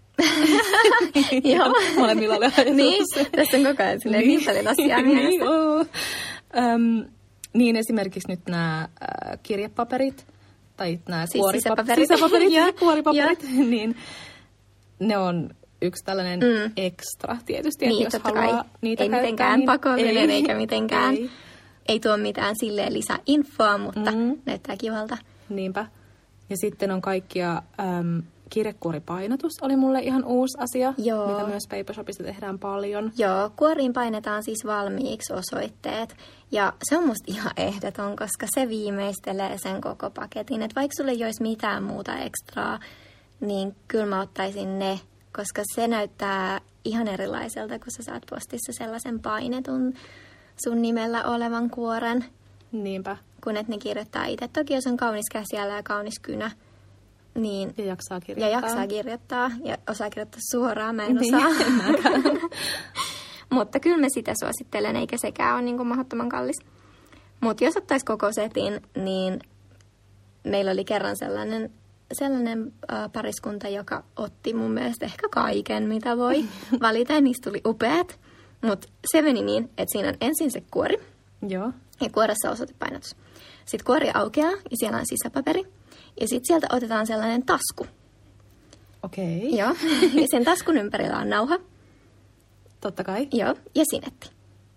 Joo. Molemmilla oli ajatus. Niin, tässä on koko ajan niin. niin paljon asiaa mielessä. niin, oh. Öm, niin esimerkiksi nyt nämä äh, kirjepaperit, tai nämä siis kuoripa- sisäpaperit, sisäpaperit ja kuoripaperit, niin ne on yksi tällainen mm. ekstra tietysti. Niin, että jos haluaa kai. niitä ei käyttää, mitenkään niin pakollinen ei, eikä mitenkään, ei, ei tuo mitään silleen lisäinfoa, mutta mm. näyttää kivalta. Niinpä. Ja sitten on kaikkia... Äm, kirjekuoripainotus oli mulle ihan uusi asia, Joo. mitä myös Papershopissa tehdään paljon. Joo, kuoriin painetaan siis valmiiksi osoitteet. Ja se on musta ihan ehdoton, koska se viimeistelee sen koko paketin. Että vaikka sulle ei olisi mitään muuta ekstraa, niin kyllä mä ottaisin ne, koska se näyttää ihan erilaiselta, kun sä saat postissa sellaisen painetun sun nimellä olevan kuoren. Niinpä. Kun et ne kirjoittaa itse. Toki jos on kaunis käsiala ja kaunis kynä, niin, ja jaksaa kirjoittaa. Ja jaksaa kirjoittaa. Ja osaa kirjoittaa suoraan. Mä en niin, osaa. En Mutta kyllä mä sitä suosittelen, eikä sekään ole niin kuin mahdottoman kallis. Mutta jos ottaisi koko setin, niin meillä oli kerran sellainen, sellainen äh, pariskunta, joka otti mun mielestä ehkä kaiken, mitä voi valita. Ja niistä tuli upeat. Mutta se meni niin, että siinä on ensin se kuori. Joo. Ja kuoressa osoitepainotus. Sitten kuori aukeaa ja siellä on sisäpaperi. Ja sitten sieltä otetaan sellainen tasku. Okei. Okay. Joo. Ja sen taskun ympärillä on nauha. Totta kai. Joo. Ja sinetti.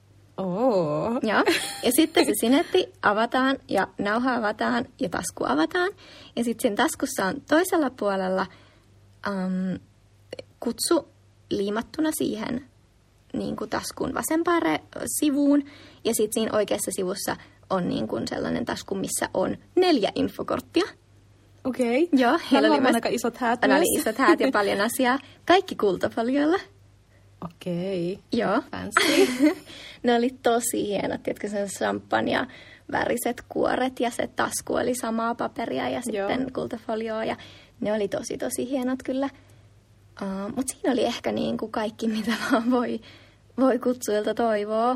Oo. Joo. Ja sitten se sinetti avataan ja nauha avataan ja tasku avataan. Ja sitten sen taskussa on toisella puolella um, kutsu liimattuna siihen niin kuin taskun vasempaan sivuun. Ja sitten siinä oikeassa sivussa on niin kuin sellainen tasku, missä on neljä infokorttia. Okei. Okay. Joo. Heillä oli aika isot häät myös. Oli isot häät ja paljon asiaa. Kaikki kultafoliolla. Okei. Okay. Joo. Fancy. Ne oli tosi hienot, tiedätkö, se champagne väriset kuoret ja se tasku oli samaa paperia ja sitten Joo. kultafolioa ja ne oli tosi tosi hienot kyllä. Uh, Mutta siinä oli ehkä niin kuin kaikki, mitä vaan voi, voi kutsuilta toivoa.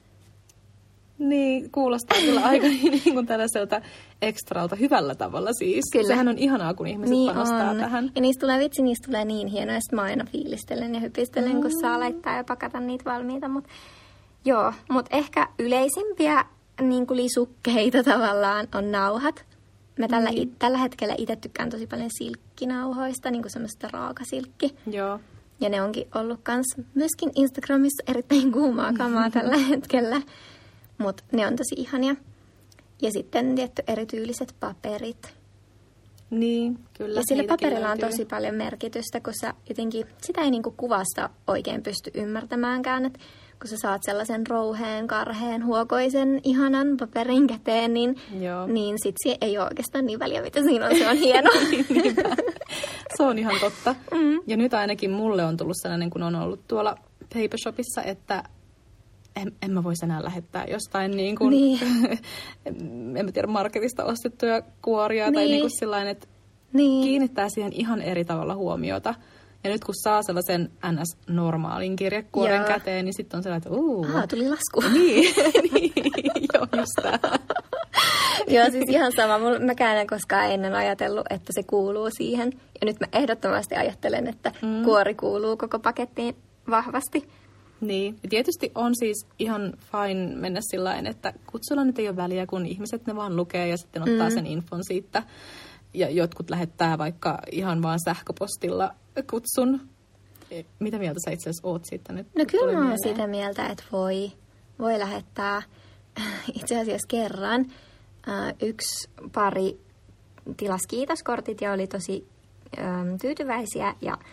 Niin, kuulostaa kyllä aika niin kuin tällaiselta ekstralta hyvällä tavalla siis. Kyllä. Sehän on ihanaa, kun ihmiset niin panostaa on. tähän. Ja niistä tulee vitsi, niistä tulee niin hienoja. Sitten mä aina fiilistelen ja hypistelen, mm. kun saa laittaa ja pakata niitä valmiita. Mut, joo, mutta ehkä yleisimpiä niin kuin lisukkeita tavallaan on nauhat. Mä tällä, mm. tällä hetkellä itse tykkään tosi paljon silkkinauhoista, niin kuin semmoista raakasilkki. Joo. Ja ne onkin ollut kans myöskin Instagramissa erittäin kuumaa kamaa tällä hetkellä. Mutta ne on tosi ihania. Ja sitten tietty erityyliset paperit. Niin, kyllä. Ja sillä paperilla on tosi paljon merkitystä, kun sä jotenkin, sitä ei niinku kuvasta oikein pysty ymmärtämäänkään. Et kun sä saat sellaisen rouheen, karheen, huokoisen, ihanan paperin käteen, niin, niin sit se ei ole oikeastaan niin väliä, mitä siinä on. Se on hieno. Se on ihan totta. Mm. Ja nyt ainakin mulle on tullut sellainen, kun on ollut tuolla Papershopissa, että En, en mä voisi enää lähettää jostain niin kuin, niin. en mä tiedä, marketista ostettuja kuoria niin. tai niin kuin sillain, että niin. kiinnittää siihen ihan eri tavalla huomiota. Ja nyt kun saa sellaisen N S-normaalin kirjekuoren Joo. käteen, niin sitten on sellainen, että uuu. Aha, tuli lasku. Niin, niin. Joo, just tää. Joo, siis ihan sama. Mäkään en koskaan ennen ajatellut, että se kuuluu siihen. Ja nyt mä ehdottomasti ajattelen, että mm. kuori kuuluu koko pakettiin vahvasti. Niin, ja tietysti on siis ihan fine mennä sillain, että kutsulla nyt ei ole väliä, kun ihmiset ne vaan lukee ja sitten ottaa mm. sen infon siitä. Ja jotkut lähettää vaikka ihan vaan sähköpostilla kutsun. Mitä mieltä sä itse asiassa oot siitä nyt? No kyllä mä oon sitä mieltä, että voi, voi lähettää itse asiassa kerran. Yksi pari tilasi kiitoskortit ja oli tosi äm, tyytyväisiä ja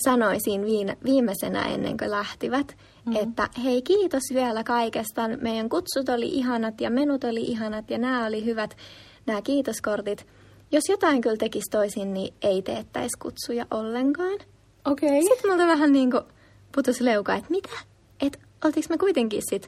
sanoisin viimeisenä ennen kuin lähtivät, mm. että hei, kiitos vielä kaikesta. Meidän kutsut oli ihanat ja menut oli ihanat ja nämä oli hyvät, nämä kiitoskortit. Jos jotain kyllä tekisi toisin, niin ei teettäisi kutsuja ollenkaan. Okei. Okay. Sitten multa vähän niin kuin putosi leuka, että mitä? Että oltiinko me kuitenkin sit,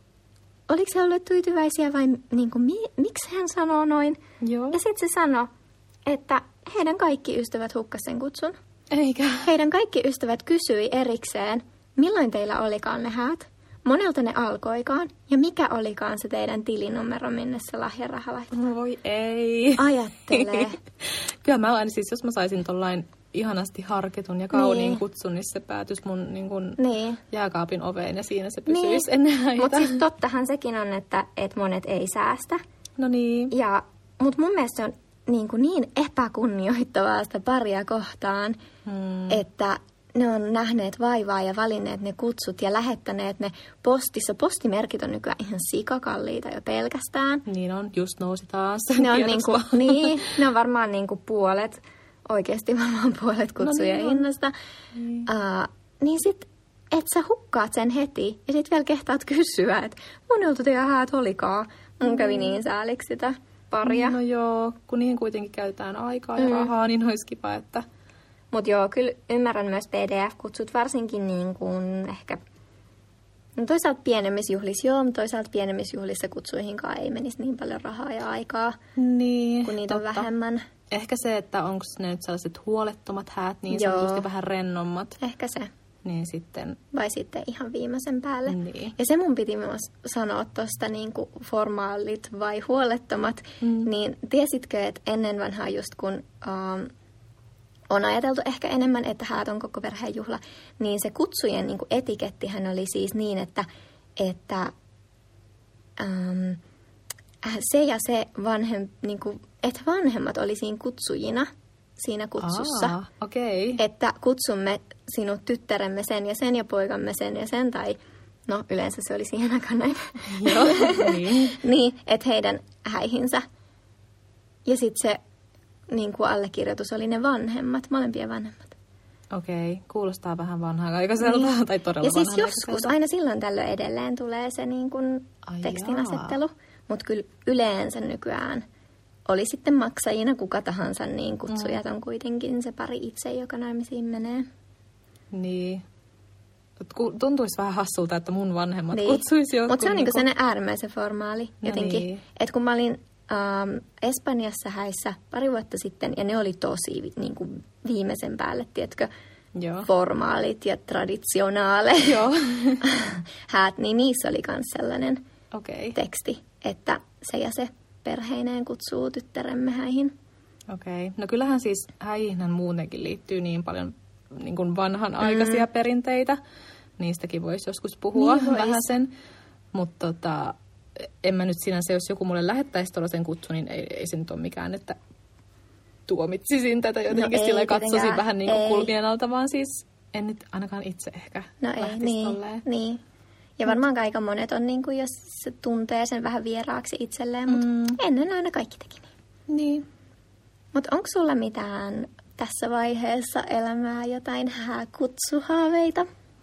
oliko he olleet tyytyväisiä vai niin kuin, mi, miksi hän sanoo noin? Joo. Ja sitten se sanoi, että heidän kaikki ystävät hukkasi sen kutsun. Eikä. Heidän kaikki ystävät kysyi erikseen, milloin teillä olikaan ne häät, monelta ne alkoikaan ja mikä olikaan se teidän tilinumero, minne se lahjaraha laittaa. Voi ei. Ajattelee. Kyllä mä aina siis, jos mä saisin tollain ihanasti harkitun ja kauniin niin. kutsun, niin se päätyisi mun niin kun niin. jääkaapin oveen ja siinä se pysyisi niin. ennen häitä. Mutta siis tottahan sekin on, että, että monet ei säästä. No niin. Mutta mun mielestä se on niin, kuin niin epäkunnioittavaa sitä paria kohtaan, hmm. että ne on nähneet vaivaa ja valinneet ne kutsut ja lähettäneet ne postissa. Postimerkit on nykyään ihan sikakalliita jo pelkästään. Niin on, just nousi taas. Ne on, niin kuin, niin, ne on varmaan niin kuin puolet, oikeasti varmaan puolet kutsujen no niin hinnasta. Niin, uh, niin sit, et sä hukkaat sen heti ja sit vielä kehtaat kysyä, että monelta teidän häät olikaan. Mun mm. kävi niin sääliksi sitä paria. No joo, kun niin kuitenkin käytetään aikaa ja mm. rahaa, niin olisi kiva, että... Mutta joo, kyllä ymmärrän myös P D F-kutsut, varsinkin niin kuin ehkä... No toisaalta pienemmissä juhlissa joo, mutta toisaalta pienemmissä juhlissa kutsuihinkaan ei menisi niin paljon rahaa ja aikaa, niin, kun niitä totta. on vähemmän. Ehkä se, että onko ne nyt sellaiset huolettomat häät, niin joo. sanotusti vähän rennommat. Ehkä se. Niin sitten... Vai sitten ihan viimeisen päälle. Niin. Ja se mun piti myös sanoa tuosta niin kuin formaalit vai huolettomat, mm. niin tiesitkö, että ennen vanhaa just kun... Um, on ajateltu ehkä enemmän, että häät on koko perheen juhla, niin se kutsujen niin kuin etikettihän oli siis niin, että, että äm, se ja se vanhem, niin kuin, että vanhemmat oli siinä kutsujina siinä kutsussa. Aa, okei. Okay. Että kutsumme sinut tyttäremme sen ja sen ja poikamme sen ja sen, tai no yleensä se oli siihen aikaan näin. Joo, niin. Niin, että heidän häihinsä. Ja sitten se niin kuin allekirjoitus oli ne vanhemmat, molempien vanhemmat. Okei, okay. Kuulostaa vähän vanha-aikaiselta niin. tai todella ja siis joskus, aina silloin tällöin edelleen tulee se niin kuin tekstinasettelu, mutta kyllä yleensä nykyään oli sitten maksajina kuka tahansa, niin kutsujat on kuitenkin se pari itse, joka naimisiin menee. Niin. Tuntuisi vähän hassulta, että mun vanhemmat niin. kutsuisi jotkut. Mutta se on niinku... sellainen äärimmäisen formaali jotenkin. Niin. Että kun mä olin Um, Espanjassa häissä pari vuotta sitten, ja ne oli tosi niin kuin viimeisen päälle, tiedätkö, Joo. formaalit ja traditionaaleet Joo. häät, niin niissä oli myös sellainen okay. teksti, että se ja se perheineen kutsuu tyttäremme häihin. Okei. Okay. No kyllähän siis häihin muutenkin liittyy niin paljon niin kuin vanhanaikaisia mm. perinteitä. Niistäkin voisi joskus puhua niin vois. vähän sen, mutta tota... En mä nyt sinänsä, jos joku mulle lähettäisi tuollaisen kutsun, niin ei, ei se nyt ole mikään, että tuomitsisin tätä jotenkin, no sillä katsoisin vähän niin kuin kulmien alta, vaan siis en nyt ainakaan itse ehkä no lähtisi niin, tolleen. Niin. Ja varmaan aika monet on, niin kuin, jos se tuntee sen vähän vieraaksi itselleen, mutta mm. ennen aina kaikki teki niin. Niin. Mutta onko sulla mitään tässä vaiheessa elämää jotain hääkutsuhaaveita?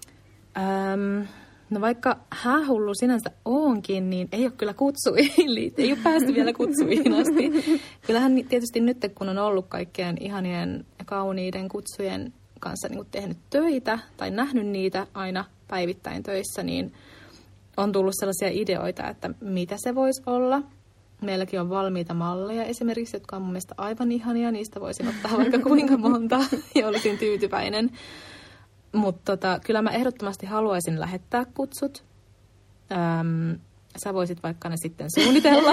Öm... No vaikka häähullu sinänsä onkin, niin ei ole kyllä kutsuihin, ei ole päästy vielä kutsuihin asti. Kyllähän tietysti nyt, kun on ollut kaikkien ihanien ja kauniiden kutsujen kanssa niin kuin tehnyt töitä tai nähnyt niitä aina päivittäin töissä, niin on tullut sellaisia ideoita, että mitä se voisi olla. Meilläkin on valmiita malleja esimerkiksi, jotka on mun mielestä aivan ihania. Niistä voisin ottaa vaikka kuinka monta ja olisin tyytyväinen. Mutta tota, kyllä mä ehdottomasti haluaisin lähettää kutsut. Öm, sä voisit vaikka ne sitten suunnitella.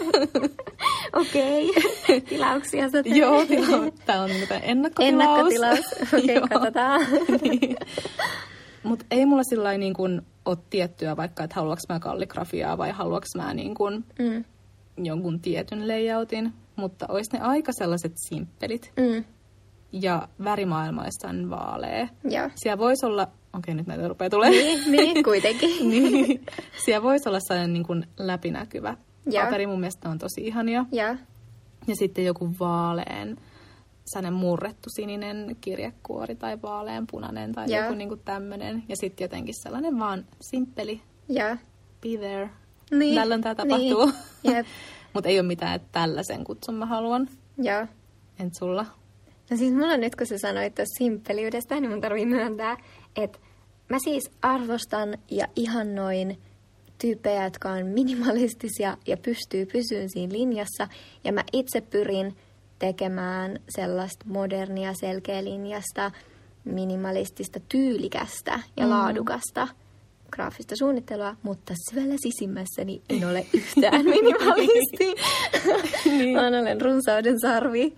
Okei, okay. Tilauksia sä teet. Joo, tila- tää on ennakkotilaus. Ennakkotilaus, okei, okay, katsotaan. Niin. Mutta ei mulla sillä niin kuin ole tiettyä vaikka, että haluanko mä kalligrafiaa vai haluanko mä niin kuin mm. jonkun tietyn layoutin. Mutta olisi ne aika sellaiset simppelit. Mm. Ja värimaailmaistaan vaalea. Joo. Siellä voisi olla, okei nyt näitä rupeaa tulemaan. Niin, niin kuitenkin. niin. Siellä voisi olla sellainen niin kuin läpinäkyvä Joo. paperi. Mun mielestä on tosi ihania. Joo. Ja sitten joku vaalean sellainen murrettu sininen kirjekuori tai vaaleanpunainen tai yeah. joku niinku tämmöinen. Ja sitten jotenkin sellainen vaan simppeli. Yeah. Be there. Niin. Tällöin tämä tapahtuu. Niin. Yep. Mutta ei ole mitään, että tällaisen kutsun mä haluan. Joo. Entä sulla? No siis mulla nyt, kun sä sanoit tuossa simppeliydestä, niin mun tarvii myöntää, että mä siis arvostan ja ihannoin tyyppejä, jotka on minimalistisia ja pystyy pysyyn siinä linjassa. Ja mä itse pyrin tekemään sellaista modernia, selkeälinjasta, minimalistista, tyylikästä ja mm. laadukasta graafista suunnittelua, mutta syvällä sisimmässäni en ole yhtään minimalisti. Niin. Mä olen runsauden sarvi.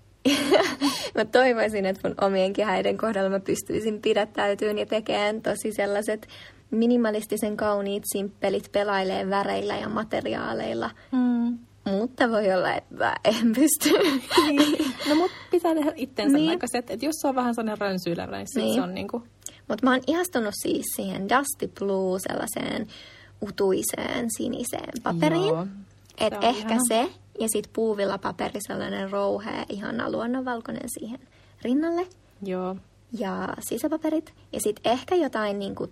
Mä toivoisin, että mun omien kehäiden kohdalla mä pystyisin pidättäytyyn ja tekemään tosi sellaiset minimalistisen kauniit, simppelit, pelailee väreillä ja materiaaleilla. Mm. Mutta voi olla, että mä en pysty. Niin. No mut pitää tehdä itsensä niin. näköiset, että jos se on vähän sellainen rönsyilevä, niin, niin. se on niinku... Mutta mä oon ihastunut siis siihen Dusty Blue sellaiseen utuiseen siniseen paperiin. Että ehkä ihana. Se ja sit puuvillapaperi sellainen rouhea, ihana luonnonvalkoinen siihen rinnalle. Joo. Ja sisäpaperit. Ja sit ehkä jotain niinku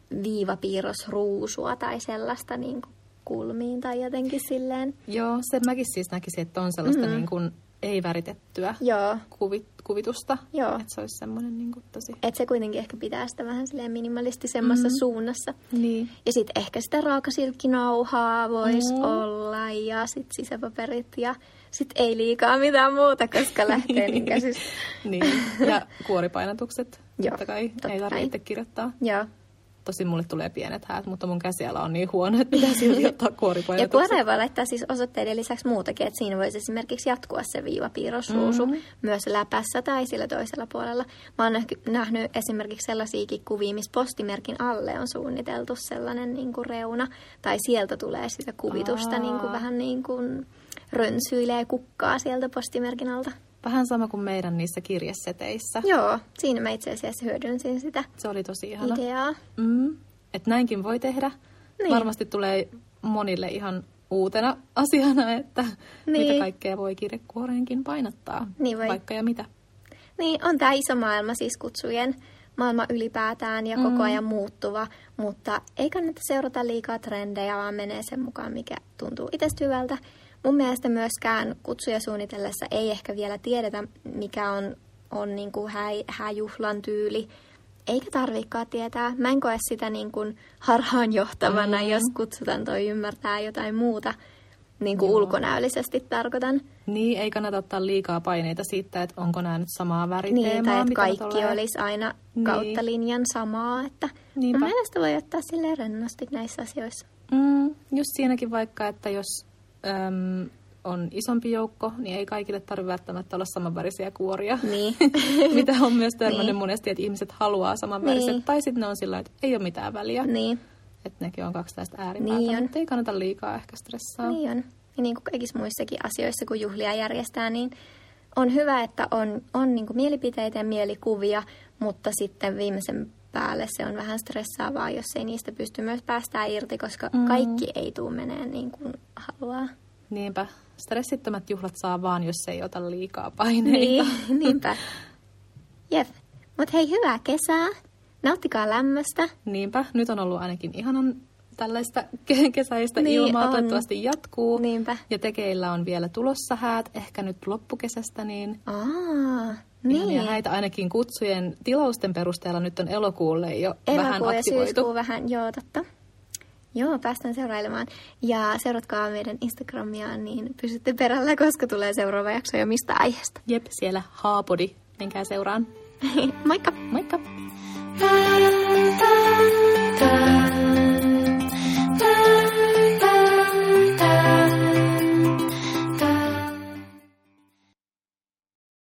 viivapiirrosruusua tai sellaista niinku kulmiin tai jotenkin silleen. Joo, se mäkin siis näkisin, että on sellaista mm-hmm. niin kuin ei-väritettyä Joo. Kuvit, kuvitusta. Joo. Että se olisi semmoinen niin kuin tosi... Että se kuitenkin ehkä pitää sitä vähän silleen minimalistisemmassa mm-hmm. suunnassa. Niin. Ja sitten ehkä sitä raakasilkkinauhaa voisi mm-hmm. olla ja sitten sisäpaperit ja sitten ei liikaa mitään muuta, koska lähtee niin käsistä. Niin, ja kuoripainatukset. Joo, totta kai. totta ei tarvitse kirjoittaa. Joo. Tosin mulle tulee pienet häät, mutta mun käsiala on niin huono, että pitää silti ottaa kuoripainotukset. Ja kuoreen voi laittaa siis osoitteiden lisäksi muutakin, että siinä voisi esimerkiksi jatkua se viivapiirrosruusu mm-hmm. myös läpässä tai sillä toisella puolella. Mä oon nähnyt esimerkiksi sellaisiakin kuvia, missä postimerkin alle on suunniteltu sellainen niin kuin reuna, tai sieltä tulee sitä kuvitusta niin kuin vähän niin kuin rönsyilee kukkaa sieltä postimerkin alta. Vähän sama kuin meidän niissä kirjeseteissä. Joo, siinä mä itse asiassa hyödynsin sitä. Se oli tosi ihana. Ideaa. Mm, että näinkin voi tehdä. Niin. Varmasti tulee monille ihan uutena asiana, että niin. mitä kaikkea voi kirjekuoreenkin painottaa. Niin voi. Vaikka ja mitä. Niin, on tämä iso maailma siis kutsujen maailma ylipäätään ja koko ajan mm. muuttuva, mutta ei kannata seurata liikaa trendejä, vaan menee sen mukaan, mikä tuntuu itsestä hyvältä. Mun mielestä myöskään kutsuja suunnitellessa ei ehkä vielä tiedetä, mikä on, on niin kuin hä, hääjuhlan tyyli. Eikä tarvikaan tietää. Mä en koe sitä niin kuin harhaanjohtavana, mm. jos kutsutaan toi ymmärtää jotain muuta. Niin kuin ulkonäöllisesti tarkoitan. Niin, ei kannata ottaa liikaa paineita siitä, että onko nämä nyt samaa väriteemaa. Niin, tai että kaikki olisi aina niin. kautta linjan samaa. Että mun mielestä voi ottaa silleen rennosti näissä asioissa. Mm, just siinäkin vaikka, että jos... Öm, on isompi joukko, niin ei kaikille tarvitse välttämättä olla samanvärisiä kuoria. Niin. Mitä on myös törmännyt niin. monesti, että ihmiset haluaa samanväriset. Niin. Tai sitten ne on sillä että ei ole mitään väliä. Niin. Että nekin on kaksi tästä ääripäätä, niin mutta ei kannata liikaa ehkä stressaa. Niin on. Ja niin kuin kaikissa muissakin asioissa, kun juhlia järjestää, niin on hyvä, että on, on niin kuin mielipiteitä ja mielikuvia, mutta sitten viimeisen päälle se on vähän stressaavaa, jos ei niistä pysty myös päästään irti, koska mm. kaikki ei tule menee niin kuin haluaa. Niinpä. Stressittömät juhlat saa vaan, jos ei ota liikaa paineita. Niin, niinpä. Jep. Mut hei, hyvää kesää. Nauttikaa lämmöstä. Niinpä. Nyt on ollut ainakin ihanan tällaista kesäistä niin ilmaa. On. Toivottavasti jatkuu. Niinpä. Ja tekeillä on vielä tulossa häät. Ehkä nyt loppukesästä, niin... Aa, niin. Ja häitä ainakin kutsujen tilausten perusteella nyt on elokuulle jo Elokuu vähän aktivoitu. Elokuu ja syyskuu vähän, joo, totta. Joo, päästään seurailemaan. Ja seuratkaa meidän Instagramia, niin pysytte perällä, koska tulee seuraava jakso ja mistä aiheesta. Jep, siellä Haapodi. Menkää seuraan. Moikka! Moikka!